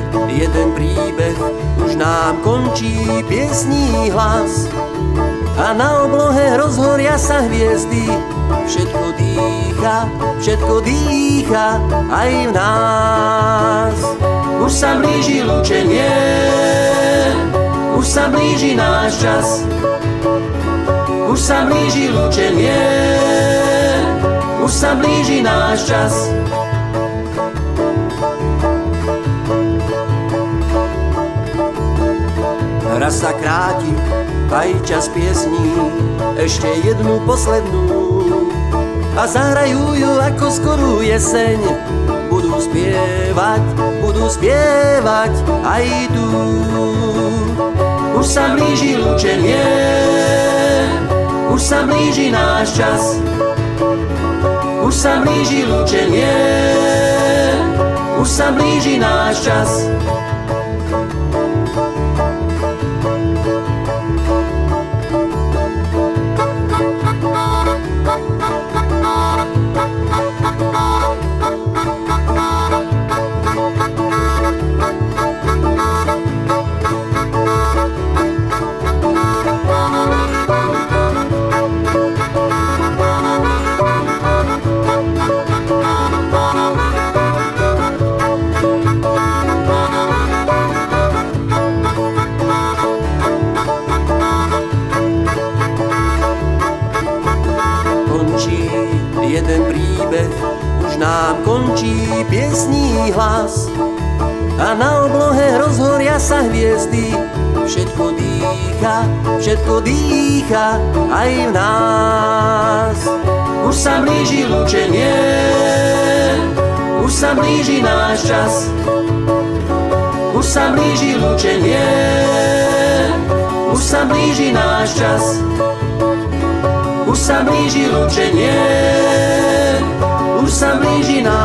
jeden príbeh, už nám končí piesní hlas. A na oblohe rozhoria sa hviezdy, všetko dýcha aj v nás. Už sa blíži lúčenie, už sa blíži náš čas. Už sa blíži lúčenie, už sa blíži náš čas. Raz sa kráti aj čas piesní, ešte jednu poslednú. A zahrajú ju ako skorú jeseň, budú spievať aj tu. Už sa blíži lúčenie, už sa blíži náš čas. Už sa blíži lúčenie, už sa blíži náš čas. Jeden príbeh, už nám končí piesní hlas. A na oblohe rozhoria sa hviezdy, všetko dýcha aj v nás. Už sa blíži lúčenie, už sa blíži náš čas. Už sa blíži lúčenie, už sa blíži náš čas. Už sa blíži lúčenie, už sa blíži náš čas.